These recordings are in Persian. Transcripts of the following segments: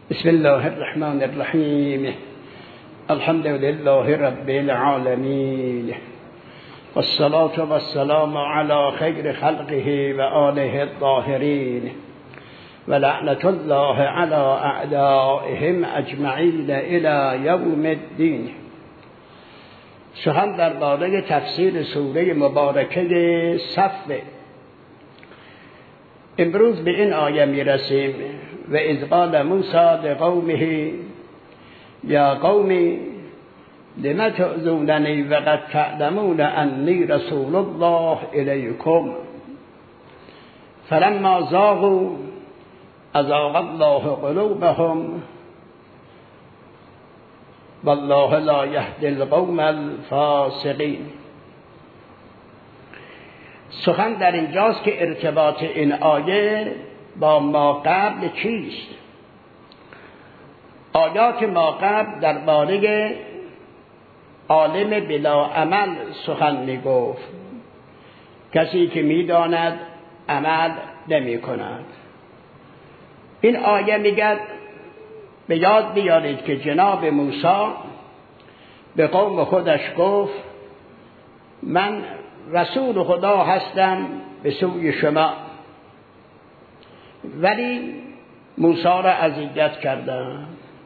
بسم الله الرحمن الرحیم. الحمد لله رب العالمین والصلاة والسلام على خیر خلقه و آله الطاهرین و لعنة الله على اعدائهم اجمعین الی یوم الدین. سخن درباره تفسیر سوره مبارکه صف. امروز به این آیه میرسیم: و اذ قال موسی لقومه یا قوم لم تؤذوننی وقد تعلمون انی رسول الله الیکم فلما زاغوا ازاغ الله قلوبهم والله لا یهدی القوم الفاسقین. سخن در اینجاست که ارتباط این آیه با ما قبل چیست؟ آیات ما قبل درباره عالم بلا عمل سخن می گفت، کسی که می داند عمل نمی کند. این آیه میگه به یاد بیارید که جناب موسی به قوم خودش گفت من رسول خدا هستم به سوی شما، ولی موسی را اذیت کردم.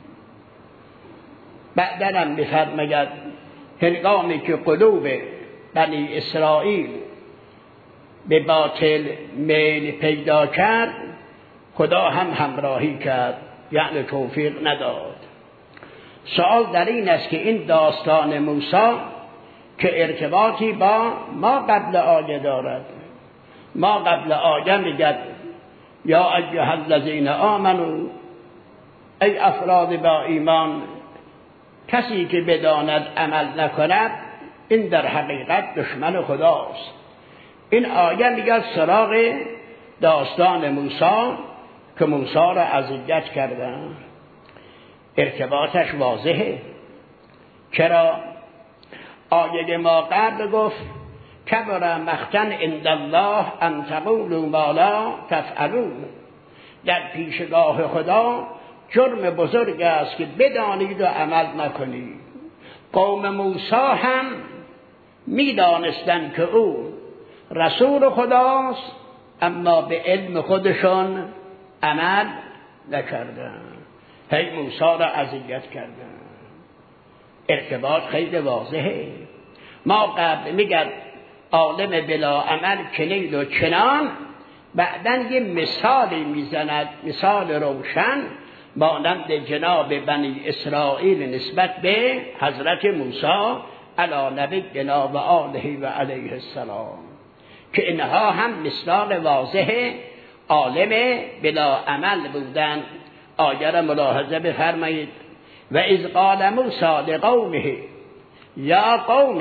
بعداً هم می‌فرماید هنگامی که قلوب بنی اسرائیل به باطل میل پیدا کرد، خدا هم همراهی کرد، یعنی توفیق نداد. سوال در این است که این داستان موسی که ارتباطی با ما قبل آیه دارد. ما قبل آیه میگد یا ایها الذین آمنوا، ای افراد با ایمان، کسی که بداند عمل نکند این در حقیقت دشمن خداست. این آیه میگه سراغ داستان موسی که موسی را اذیت کردن. ارتباطش واضحه. چرا؟ آیه ما قبل گفت کبر مقتا عند الله ان تقولوا ما لا تفعلون. در پیشگاه خدا جرم بزرگ است که بدانید و عمل نکنید. قوم موسی هم میدانستند که او رسول خداست، اما به علم خودشون عمل نکردند. هی موسی را اذیت کردند. ارتباط خیلی واضحه. ما قبل میگن عالم بلا عمل کنید و چنان، بعدن یه مثالی میزند، مثال روشن مانند جناب بنی اسرائیل نسبت به حضرت موسی علی نبینا و آله و علیه السلام، که اینها هم مثال واضح عالم بلا عمل بودن. آیه را ملاحظه بفرمایید: و اذ قال موسی لقومه یا قوم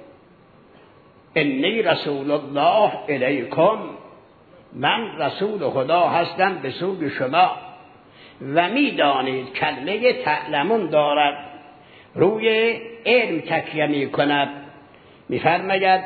انی رسول الله الیکم، من رسول خدا هستم به سوی شما. و میدانید کلمه تعلمون دارد، روی علم تکیه می کند. میفرماید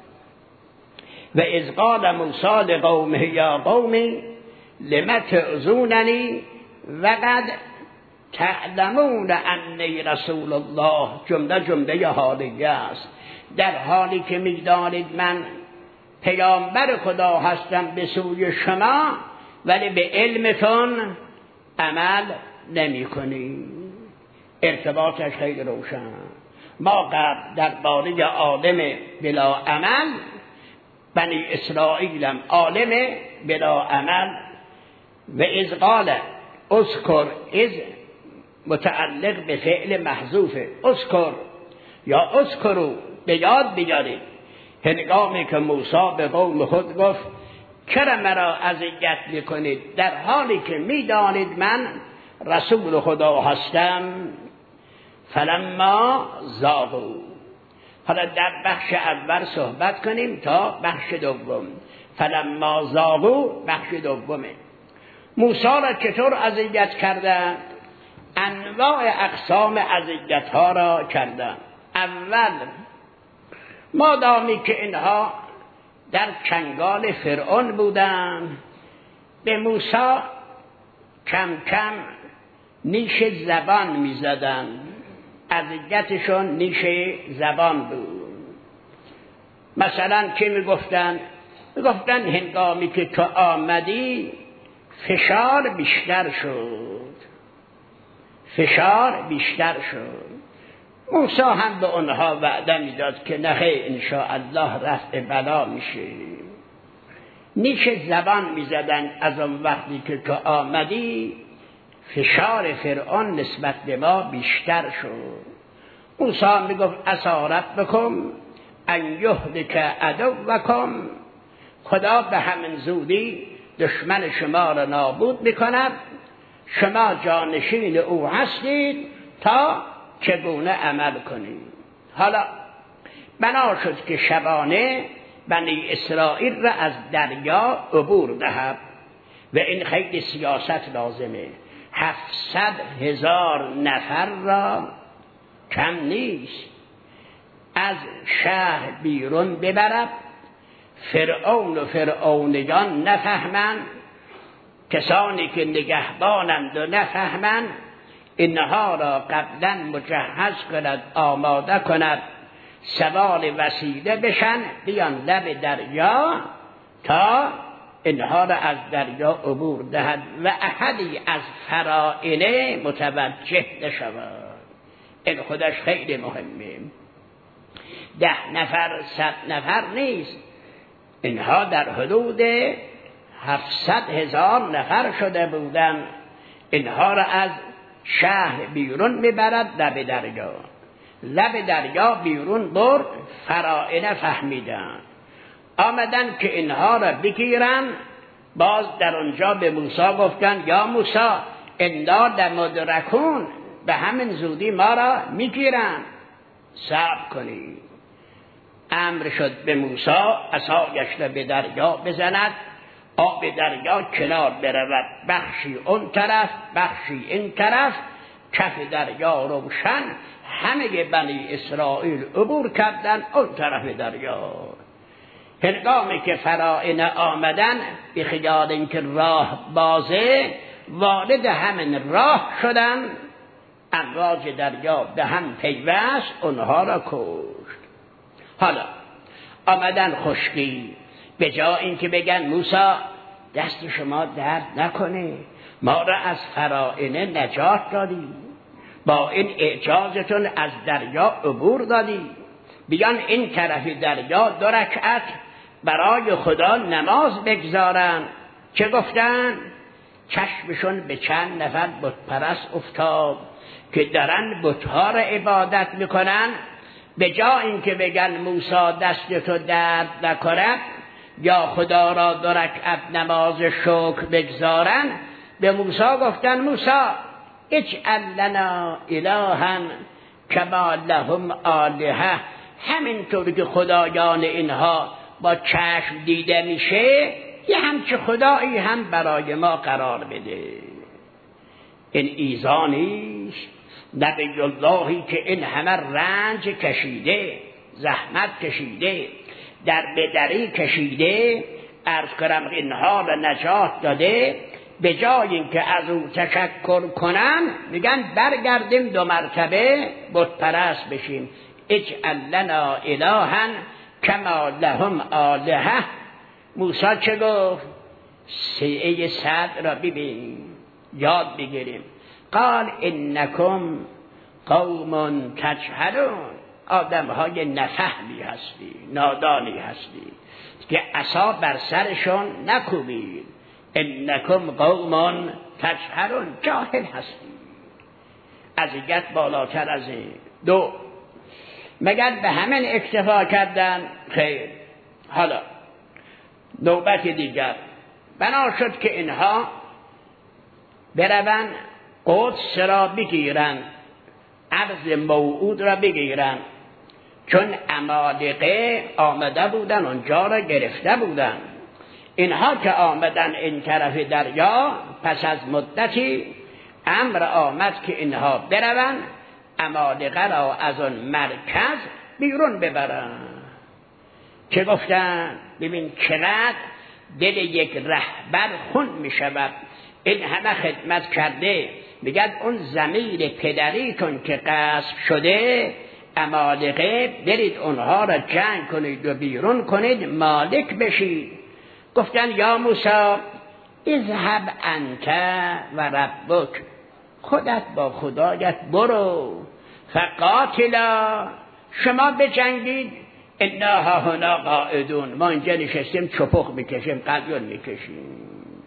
و اذ قال موسی لقومه یا قوم لم تؤذوننی وقد تعلمون انی رسول الله. جمله حالیه است. در حالی که میدانید من پیامبر خدا هستم به سوی شما، ولی به علمتون عمل نمی کنید. ارتباطش خیلی روشن. ما قبل درباره عالم بلا عمل بنی اسرائیلم عالم بلا عمل. و اذ قال، اذکر، اذ متعلق به فعل محذوفه، اذکر یا اذکروا، به یاد بیارید هنگامی که موسی به قوم خود گفت چرا مرا اذیت میکنید در حالی که میدانید من رسول خدا هستم. فلما زاغوا. حالا در بخش اول صحبت کنیم تا بخش دوم. فلما زاغوا بخش دومه. موسی را چطور اذیت کردند؟ انواع اقسام اذیت ها را کردند. اول، مادامی که اینها در چنگال فرعون بودند، به موسی کم کم نیش زبان میزدن. اذیتشون نیش زبان بود. مثلا که میگفتن هنگامی که تو آمدی فشار بیشتر شد. موسی هم به اونها وعده میداد که نه انشاءالله رفع بلا میشه. نیش زبان میزدن از اون وقتی که تو آمدی فشار فرعون نسبت به ما بیشتر شد. موسی میگفت عسی ربکم ان یهلک عدوکم، خدا به همین زودی دشمن شما را نابود میکند، شما جانشین او هستید تا چگونه عمل کنید. حالا بنا شد که شبانه بنی اسرائیل را از دریا عبور دهد و این خیلی سیاست لازمه. 700,000 نفر را کم نیست از شهر بیرون ببرد. فرعون و فرعونیان نفهمند، کسانی که نگهبانند و نفهمند، اینها را قبلا مجهز کند، آماده کند، سوار وسیله بشن، بیان لب دریا تا اینها را از دریا عبور دهد و احدی از فرائنه متوجه نشود. این خودش خیلی مهمه. 10 نفر 100 نفر نیست، اینها در حدود 700,000 نفر شده بودند. اینها را از شهر بیرون میبرد لب دریا بیرون برد. فرائنه فهمیدن، آمدن که اینها را بگیرن. باز در اونجا به موسی گفتن یا موسی انا لمدرکون، به همین زودی ما را میگیرن، صبر کنید. امر شد به موسی عصایش را به دریا بزند، آب دریا کنار برود، بخشی اون طرف بخشی این طرف، کف دریا روشن. همه بنی اسرائیل عبور کردن اون طرف دریا. هنگامی که فرائنه آمدن به خیال اینکه راه بازه، وارد همین راه شدن. امواج دریا به هم پیوست، اونها را کشت. حالا آمدن خشکی، به جای اینکه بگن موسی دست شما درد نکنه، ما را از فرائنه نجات دادی، با این اعجازتون از دریا عبور دادی، بیان این طرف دریا 2 رکعت برای خدا نماز بگذارن. چه گفتن؟ چشمشون به چند نفر بت پرست افتاد که دارن بتها را عبادت میکنن. به جای اینکه بگن موسی دستتو درد نکند یا خدا را 2 رکعت نماز شکر بگذارن، به موسی گفتن موسی اجعل لنا الها کما لهم آلهه، همینطور که خدایان اینها با چشم دیده میشه یه همچه خدایی هم برای ما قرار بده. این ایزانیش نبی اللهی که این همه رنج کشیده، زحمت کشیده، در بدری کشیده، عرض کنم اینها را نجات داده، به جای اینکه از او تشکر کنن میگن برگردیم 2 مرتبه بت پرست بشیم. اجعل لنا الها کما لهم آلهه. موسی چه گفت؟ سیعه صد را ببین، یاد بگیریم. قال انکم قوم تجهلون، آدم های نفهمی هستی، نادانی هستی که عصا بر سرشون نکوبید. انکم قوم تجهلون، جاهل هستی. اذیت بالاتر از این. 2 مگر به همین اکتفا کردن؟ خیر. حالا نوبت دیگر بنا شد که اینها بروند قدس را بگیرن، ارض موعود را بگیرن، چون عمالقه آمده بودن اونجا را گرفته بودن. اینها که آمدن این طرف دریا، پس از مدتی امر آمد که اینها بروند عمالقه را از اون مرکز بیرون ببرن. چه گفتن؟ ببین چقدر دل یک رهبر خون می شود. این همه خدمت کرده، میگد اون ضمیر پدریتون که غصب شده عمالقه، برید اونها را جنگ کنید و بیرون کنید مالک بشید. گفتن یا موسی اذهب انت و ربک، خودت با خدایت برو، فقاتلا، شما بجنگید، انا هاهنا قاعدون، ما اینجا نشستیم چپخ میکشیم، قلیون میکشیم.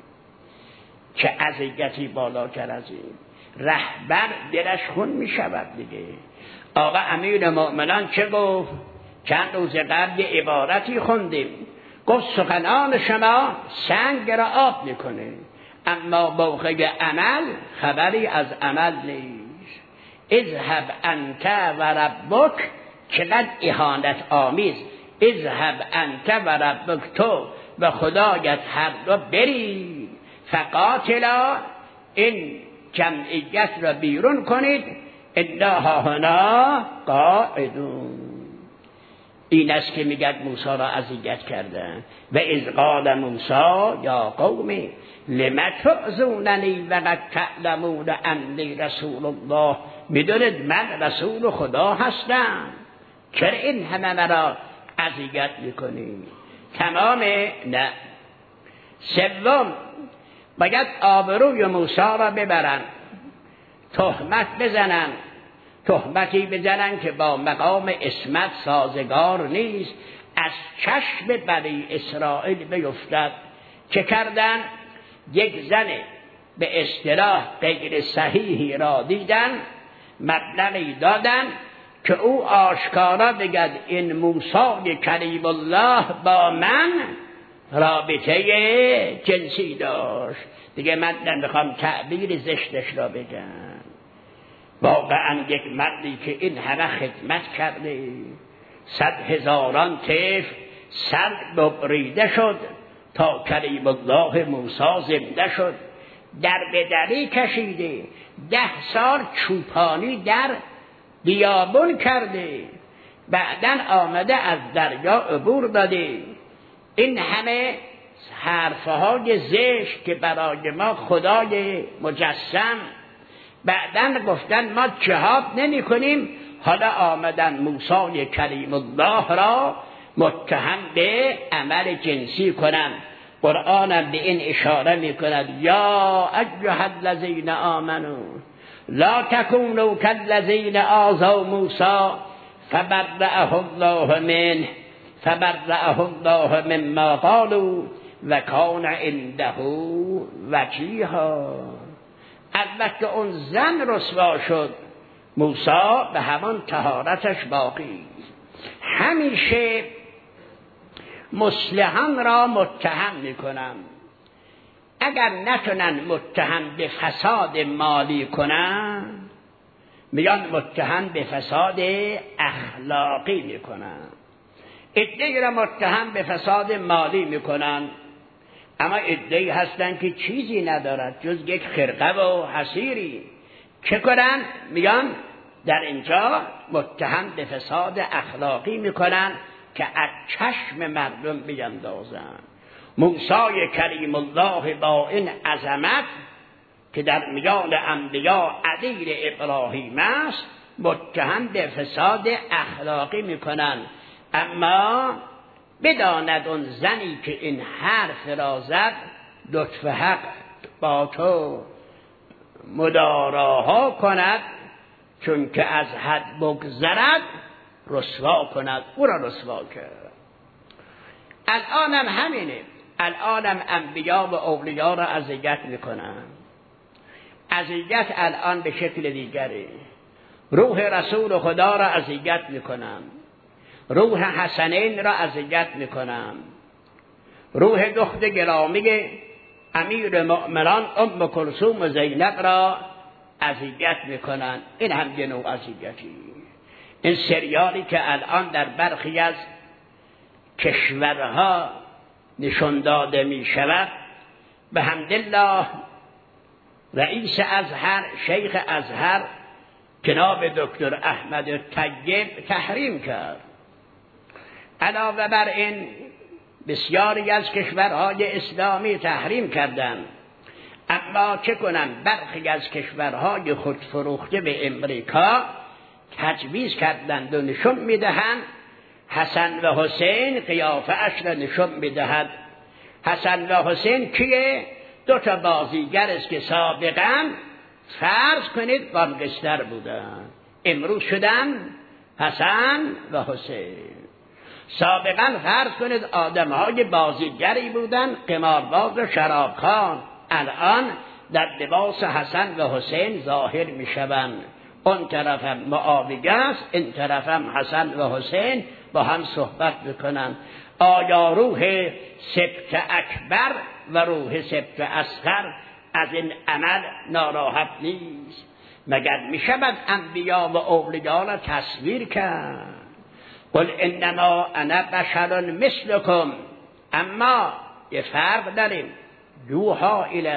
چه اذیتی بالاتر از این؟ رهبر دلش خون میشود دیگه. آقا امیر مؤمنان چه گفت؟ چند روز قبل یه عبارتی خوندیم، گفت سخنان شما سنگ را آب میکنه، اما موقع عمل خبری از عمل نیست. اذهب انت و ربک، چقدر اهانت آمیز. اذهب انت و ربک، تو و خدایت هر دو برید، فقاتلا، این جمعیت را بیرون کنید، انا هاهنا قاعدون. این است که میگد موسی را اذیت کردن. و اذ قال موسی یا قومی لم تؤذوننی وقد تعلمون انی رسول الله، میدونید من رسول خدا هستم، چرا این همه مرا اذیت میکنید؟ تمامه؟ نه. سوم، باید آبروی موسی را ببرن، تهمت بزنن، تهمتی بزنن که با مقام عصمت سازگار نیست، از چشم بنی اسرائیل بیفتد. چه کردن؟ یک زن به اصطلاح غیر صحیحی را دیدن، مبلغی دادن که او آشکارا بگد این موسی کلیم الله با من رابطه جنسی داشت. دیگه من نمیخوام تعبیر زشتش را بگم. واقعا یک مردی که این همه خدمت کرده، 100,000 طفل سر ببریده شد تا کلیم الله موسی زنده شد، در بدری کشیده، 10 سال چوپانی در بیابون کرده، بعدن آمده از دریا عبور داده. این همه حرفهای زشت که برای ما خدای مجسم، بعدن گفتن ما جهاد نمی کنیم، حالا آمدن موسی کلیم الله را متهم به عمل جنسی کنن. قرآن به این اشاره می کند یا ایها الذین آمنوا لا تکونوا کالذین آذوا موسی فبرأه الله منه فبرأه الله مما قالوا و کان عنده وجیها. البته اون زن رسوا شد، موسی به همان طهارتش باقی. همیشه مصلحان را متهم میکنم، اگر نتونن متهم به فساد مالی کنن، میان متهم به فساد اخلاقی میکنن. عده‌ای را متهم به فساد مالی میکنن، اما عده‌ای هستن که چیزی ندارد جز یک خرقه و حصیری. چه کنن؟ میان در اینجا متهم به فساد اخلاقی میکنن که از چشم مردم بیندازن. موسی کلیم الله با این عظمت که در میان انبیا عدیل ابراهیم است، متهم به فساد اخلاقی میکنن. اما بداند اون زنی که این حرف را زد، لطف حق با تو مداراها کند، چون که از حد بگذرد رسوا کند. او را رسوا کرد. الانم همینه، الانم انبیا و اولیاء را اذیت میکنن. اذیت الان به شکل دیگره. روح رسول خدا را اذیت میکنن، روح حسنین را اذیت میکنن، روح دختر گرامی امیر مؤمنان ام کلثوم و زینب را اذیت میکنن. این هم یه نوع اذیتی. این سریالی که الان در برخی از کشورها نشان داده می شود، به حمدالله رئیس ازهر، شیخ ازهر جناب دکتر احمد طیب تحریم کرد. علاوه بر این بسیاری از کشورهای اسلامی تحریم کردند. اما چه کنن برخی از کشورهای خودفروخته به امریکا تجویز کردند و نشون میدهند حسن و حسین قیافه اش را نشون میدهد. حسن و حسین کیه؟ دو تا بازیگر است که سابقا فرض کنید گانگستر بودن، امروز شدن حسن و حسین. سابقا فرض کنید آدمهای بازیگری بودن، قمارباز و شرابخوان، الان در لباس حسن و حسین ظاهر می شوند. اون طرف هم معاویه است، این طرف هم حسن و حسین با هم صحبت بکنن. آیا روح سبط اکبر و روح سبط اصغر از این عمل ناراحت نیست؟ مگر می شود انبیا و اولیاء را تصویر کرد؟ قل انما انا بشر مثلکم، اما یه فرق داریم، یوحی الی.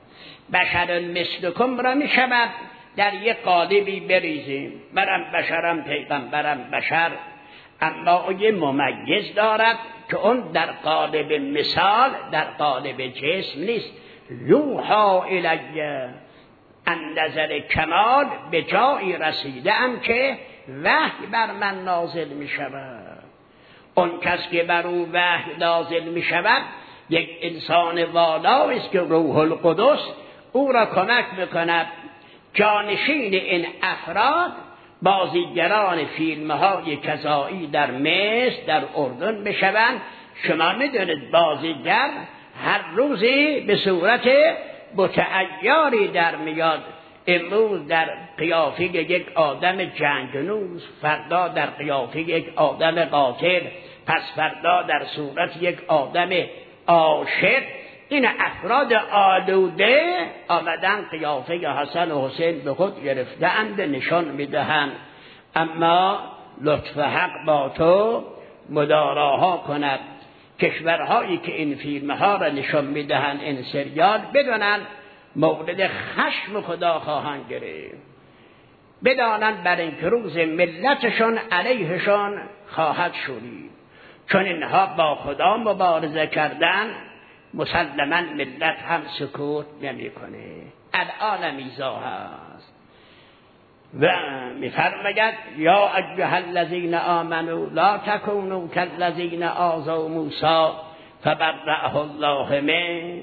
بشر مثلکم را می شود در یک قالبی بریزیم، منم بشرم پیغمبرم بشر، اما یه ممیز دارد که اون در قالب مثال در قالب جسم نیست. یوحی الیه، اندازه کمال به جایی رسیدم که وحی بر من نازل می شود. اون کس که بر او وحی نازل می شود یک انسان والا است که روح القدس او را کمک میکند. جانشین این افراد بازیگران فیلم های کذایی در مصر در اردن بشوند. شما میدونید بازیگر هر روزی به صورت متعیاری در میاد، امروز در قیافه یک آدم جنگنوز، فردا در قیافه یک آدم قاتل، پس فردا در صورت یک آدم عاشق. این افراد آلوده آمدن قیافه حسن و حسین به خود گرفتند نشان میدهند. اما لطف حق با تو مداراها کند. کشورهایی که این فیلم ها را نشان میدهند، این سریال، بدانند مورد خشم خدا خواهند گرفت، بدانند بر این که روز ملتشان علیهشان خواهد شدید. چون اینها با خدا مبارزه کردن، مسلما ملت هم سکوت نمی کنه. الان میزا هست و میفرماید یا ایها الذین آمنوا لا تکونوا کالذین آذوا موسی فبرأه الله منه.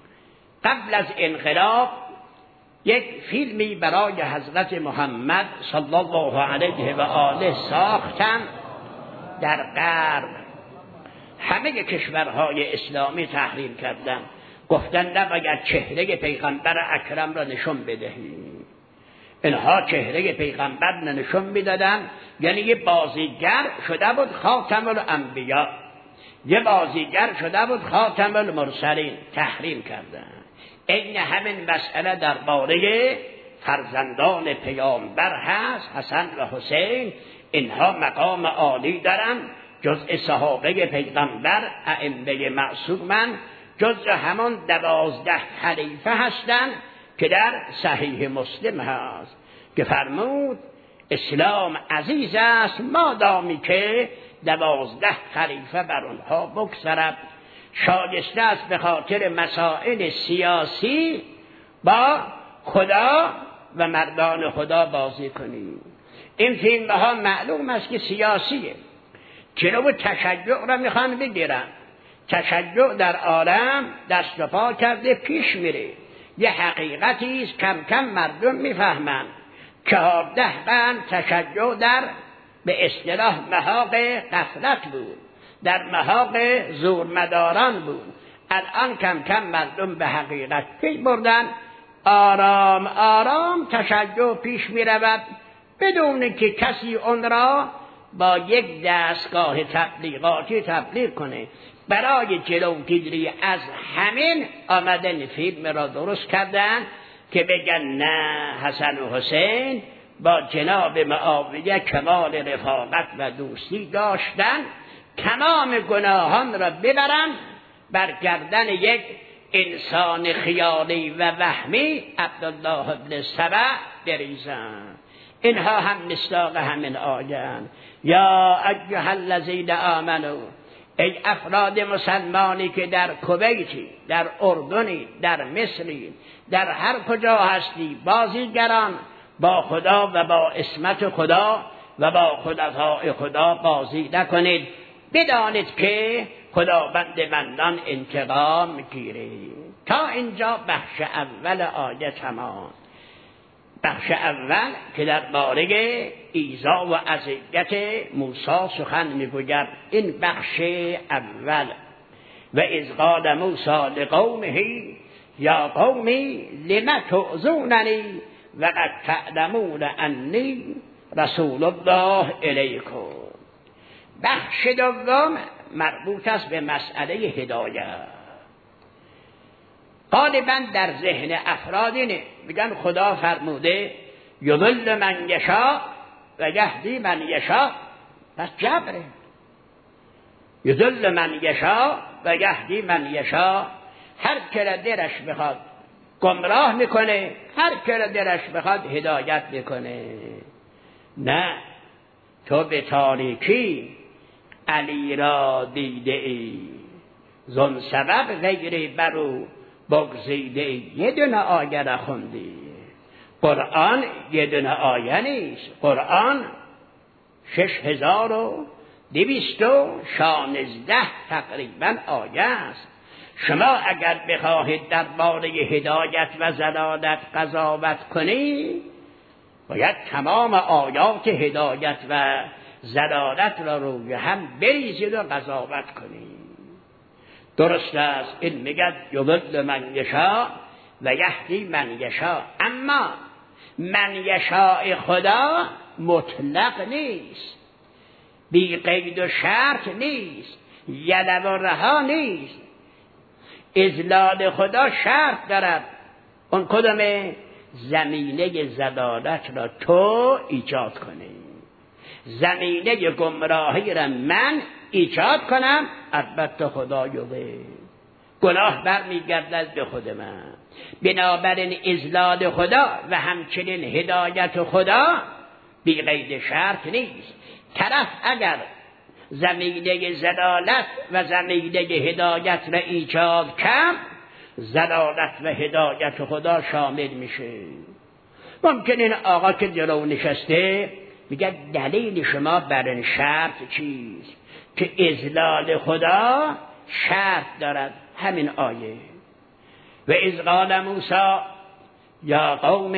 قبل از انقلاب یک فیلمی برای حضرت محمد صلی الله علیه و آله ساختن در غرب. همه کشورهای اسلامی تحریم کردن، گفتن نباید چهره پیغمبر اکرم را نشون بدهیم. اینها چهره پیغمبر نشون میدادن، یعنی یه بازیگر شده بود خاتم الانبیا، یه بازیگر شده بود خاتم المرسلین. تحریم کردن. این همین مسئله درباره فرزندان پیامبر هست. حسن و حسین اینها مقام عالی دارن، جزء صحابه پیغمبر، ائمه معصومن، جزء همون 12 خلیفه هستند که در صحیح مسلم هست که فرمود اسلام عزیز است مادامی که 12 خلیفه بر آنها بگذرد. شایسته است به خاطر مسائل سیاسی با خدا و مردان خدا بازی کنیم. این فیلم ها معلوم است که سیاسیه، جلو تشیع را میخوان بگیرن. تشیع در عالم دست و پا کرده پیش میره، یه حقیقتی است کم کم مردم میفهمن. 14 قرن تشیع در به اصطلاح محاق غفلت بود، در محاق زورمداران بود. الان کم کم مردم به حقیقت پی بردن. آرام آرام تشیع پیش میرود بدون که کسی اون را با یک دستگاه تبلیغاتی تبلیغ کنه. برای جلوگیری از همین آمدن فیلم را درست کردن که بگن نه، حسن و حسین با جناب معاویه کمال رفاقت و دوستی داشتن، تمام گناهان را ببرن بر گردن یک انسان خیالی و وهمی عبدالله ابن سبع بریزن. اینها هم مصداق همین آیه‌اند. یا ایها الذین آمنوا ای افراد مسلمانی که در کویتی، در اردنی، در مصری، در هر کجا هستی، بازیگران با خدا و با عصمت خدا و با خدای خدا بازی نکنید. بدانید که خداوند منان انتقام گیره. تا اینجا بخش اول آیه تمام. بخش اول که در باره ایذا و اذیت موسی سخن میگوید. این بخش اول. و اذ قال موسی لقومه یا قومی لم تؤذوننی وقد تعلمون انی رسول الله الیکم. بخش دوم مربوط است به مسئله هدایت. غالبا در ذهن افراد اینه، میگن خدا فرموده یضل من یشاء و یهدی من یشاء، پس جبره. یضل من یشاء و یهدی من یشاء، هر که را دلش بخواد گمراه میکنه، هر که را دلش بخواد هدایت میکنه. نه، تو به تاریکی علی را دیده ای، زن سبب غیر برو بگزیده ای. یه دونه آیه را خوندی. قرآن یه دونه آیه نیست، قرآن 6216 تقریبا آیه است. شما اگر بخواهید در باره هدایت و ضلالت قضاوت کنید، باید تمام آیات هدایت و ضلالت را روی هم بریزید و قضاوت کنید. درست است، این میگه یضل من یشاء و یهدی من یشاء، اما من یشاء خدا مطلق نیست، بی قید و شرط نیست، یله و رها نیست. اضلال خدا شرط دارد. اون کدومه؟ زمینه ضلالت را تو ایجاد کنی، زمینه گمراهی را من ایجاد کنم. البته خدا یوه گناه برمیگردد به خود من. بنابراین اضلال خدا و همچنین هدایت خدا بی قید شرط نیست. طرف اگر زمینه ضلالت و زمینه هدایت را ایجاد کرد، ضلالت و هدایت خدا شامل میشه. ممکن این آقا که جلو نشسته میگه دلیل شما بر این شرط چیست؟ که اضلال خدا شرط دارد. همین آیه. و اذ قال موسی یا قوم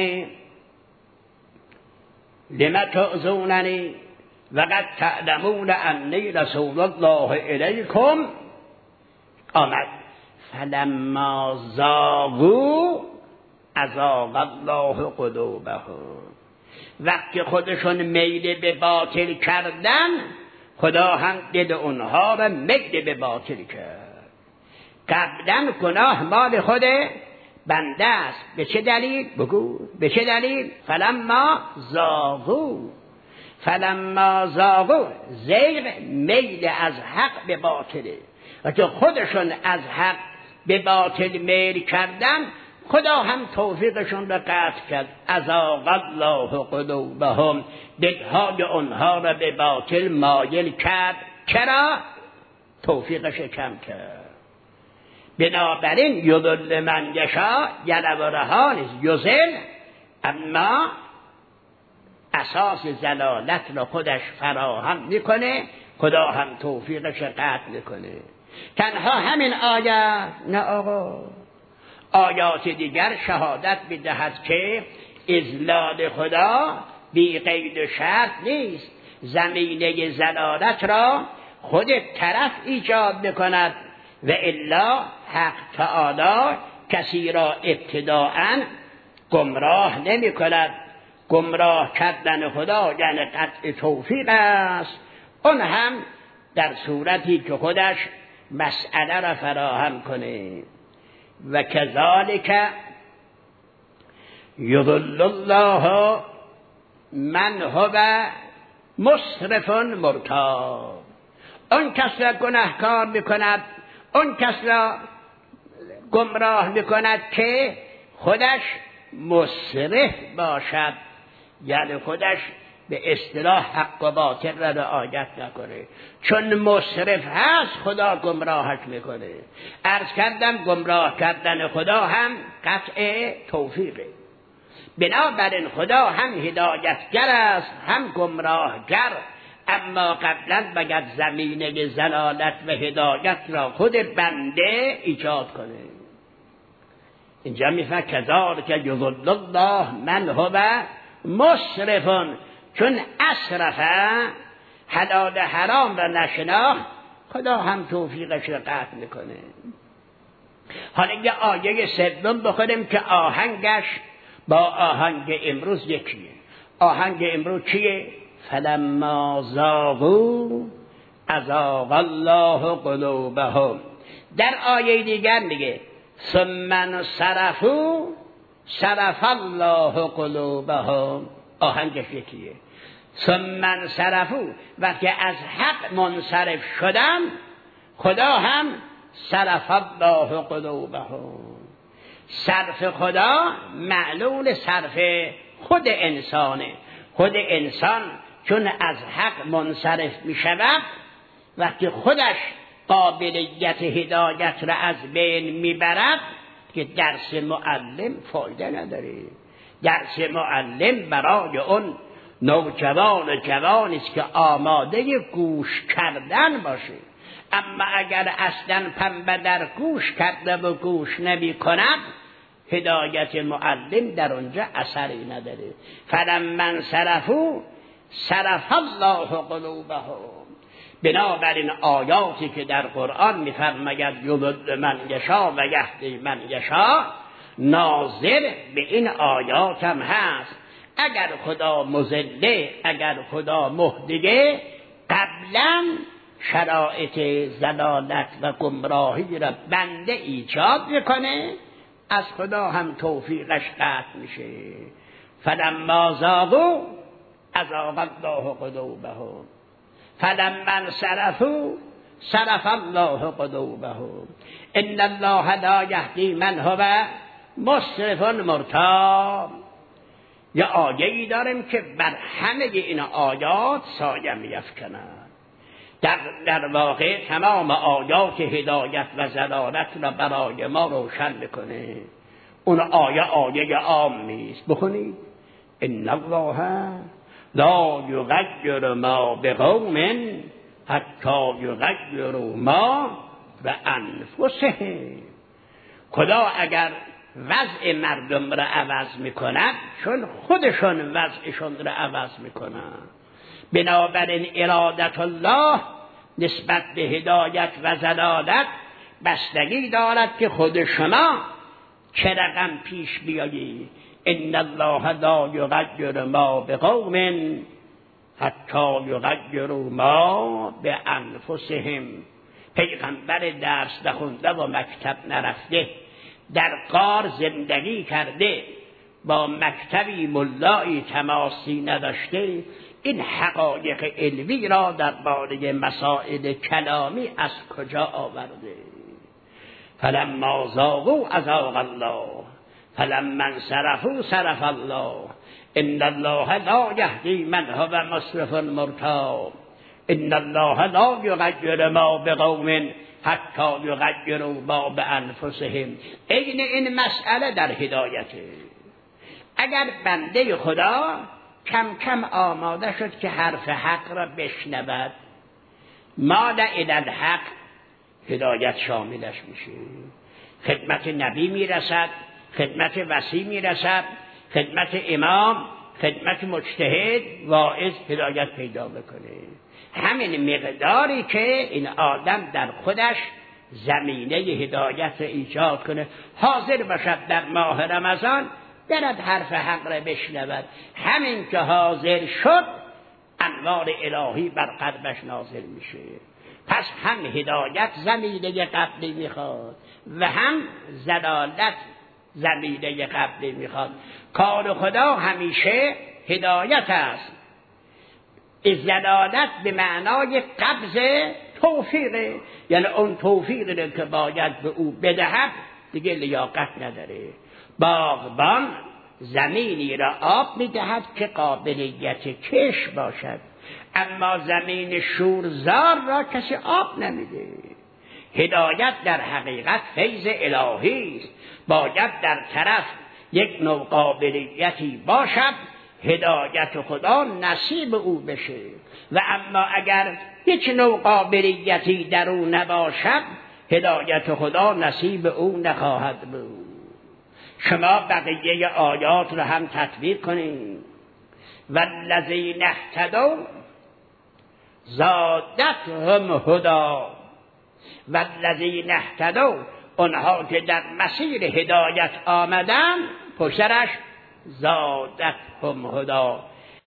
لم تؤذوننی وقد تعلمون انی رسول الله الیکم آمد. فلما زاغوا ازاغ الله قلوبهم. وقتی خودشون میل به باطل کردن، خدا هم دل اونها را میل به باطل کرد. قبلا گناه مال خود بنده است. به چه دلیل؟ بگو به چه دلیل؟ فلما زاغوا، زیغ میل از حق به باطله. وقتی خودشون از حق به باطل میل کردن، خدا هم توفیقشون را قطع کرد. ازاغ الله قلوبهم، دلهای اونها را به باطل مایل کرد. چرا؟ توفیقش کم کرد. بنابراین یضل من یشاء، یله و رها نیست، یضل، اما اساس ضلالت را خودش فراهم میکنه، خدا هم توفیقش قطع میکنه. تنها همین آیه؟ نه آقا، آیات دیگر شهادت میدهد که اضلال خدا بی قید و شرط نیست. زمینه ضلالت را خود طرف ایجاد میکند و الا حق تعالی کسی را ابتداءً گمراه نمی کند. گمراه کردن خدا یعنی قطع توفیق است، اون هم در صورتی که خودش مسئله را فراهم کنه. و کذالک یضل الله من هو مسرف مرتاب. اون کس را گناهکار میکند، اون کس را گمراه میکند که خودش مسرف باشد، یعنی خودش به اصطلاح حق و باطل را رعایت نکنه. چون مسرف هست خدا گمراهش میکنه. عرض کردم گمراه کردن خدا هم قطع توفیقه. بنابراین خدا هم هدایتگر است هم گمراهگر، اما قبلا باید زمینه ضلالت و هدایت را خود بنده ایجاد کنه. اینجا میفهمه کذالک یضل الله من هو مسرف، چون اسرفه حلال حرام را نشناخت خدا هم توفیقش را قطع میکنه. حالا یه آیه سوم بخونیم که آهنگش با آهنگ امروز یکیه. آهنگ امروز چیه؟ فلما زاغوا ازاغ الله قلوبهم. در آیه دیگر میگه ثم انصرفوا صرف الله قلوبهم. آهنگش یکیه. ثم انصرفوا، وقتی از حق منصرف شدن خدا هم صرف الله قلوبهم. صرف خدا معلول صرف خود انسانه. خود انسان چون از حق منصرف می شود، وقتی خودش قابلیت هدایت را از بین می برد که درس معلم فایده نداره. درس معلم برای اون نوجوان و جوانی است که آماده گوش کردن باشه. اما اگر اصلا پنبه در گوش کرده و گوش نمی کند، هدایت معلم در اونجا اثری نداره. فلما انصرفوا صرف الله قلوبهم. بنابراین آیاتی که در قرآن می‌فرماید یضل من یشاء و یهدی من یشاء ناظر به این آیات هم هست. اگر خدا مضله، اگر خدا مهدیه، قبلا شرایط ضلالت و گمراهی را بنده ایجاد میکنه، از خدا هم توفیقش قطع میشه. فلما زاغوا ازاغ الله قلوبهم فلما انصرفوا صرف الله قلوبهم ان الله لا یهدی من هو مسرف مرتاب. یه آیه‌ای داریم که بر همه این آیات سایه می‌افکند. در واقع تمام آیات هدایت و ضلالت را برای ما روشن میکنه. اون آیه عام نیست. بخونید ان الله لا یغیر ما بقوم حتی یغیروا ما بانفسهم. خدا اگر وضع مردم را عوض میکند، چون خودشون وضعشون را عوض میکنند. بنابراین ارادت الله نسبت به هدایت و ضلالت بستگی دارد که خود شما چه رقم پیش بیایید. ان الله لا یغیر ما بقوم حتی یغیروا ما بانفسهم. پیغمبر درس نخونده و مکتب نرفته، در غار زندگی کرده، با مکتبی ملایی تماسی نداشته، این حقایق علمی را درباره مسائل کلامی از کجا آورده؟ فلما زاغوا ازاغ الله فلما انصرفوا صرف الله ان الله لا یهدی من هو مسرف مرتاب ان الله لا یغیر ما بقوم حتی یغیروا ما بانفسهم. این مسئله در هدایته. اگر بنده خدا کم کم آماده شد که حرف حق را بشنود، مال الی الحق، هدایت شاملش میشه. خدمت نبی میرسد، خدمت وصی میرسد، خدمت امام، خدمت مجتهد، واعظ، هدایت پیدا بکنه. همین مقداری که این آدم در خودش زمینه هدایت را ایجاد کنه، حاضر باشد در ماه رمضان برد حرف حق را بشنود. همین که حاضر شد انوار الهی بر قلبش نازل میشه. پس هم هدایت زمینه قبلی میخواد و هم ضلالت زمینه قبلی میخواد. کار خدا همیشه هدایت است. ضلالت به معنای قبض توفیقه، یعنی اون توفیقی که باید به او بدهد دیگه لیاقت نداره. باغبان زمینی را آب میدهد که قابلیت کش باشد، اما زمین شورزار را کسی آب نمیده. هدایت در حقیقت فیض الهی است، باید در طرف یک نوع قابلیتی باشد هدایت خدا نصیب او بشه، و اما اگر هیچ نوع قابلیتی در او نباشد هدایت خدا نصیب او نخواهد بود. شما بقیه آیات رو هم تطبیق کنید. والذین اهتدوا زادتهم هدی، والذین اهتدوا اونها که در مسیر هدایت آمدن پشترش زادتهم هدی